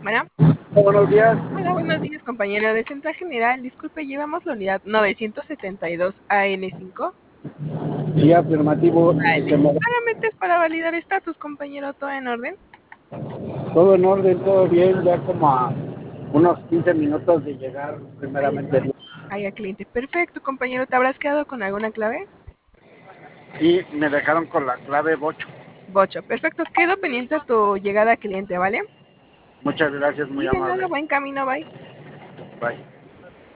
Bueno, Buenos días. hola, buenos días, compañero de Central General. Disculpe, llevamos la unidad 972 AN5. Sí, afirmativo. Vale. Solamente es para validar estatus, compañero, todo en orden. Todo en orden, todo bien. Ya como a unos 15 minutos de llegar, primeramente Dios. Ahí a cliente. Perfecto, compañero. ¿Te habrás quedado con alguna clave? Y me dejaron con la clave bocho. Bocho. Perfecto. Quedo pendiente a tu llegada a cliente, ¿vale? Muchas gracias, Y muy de nada, amable. buen camino, bye. Bye.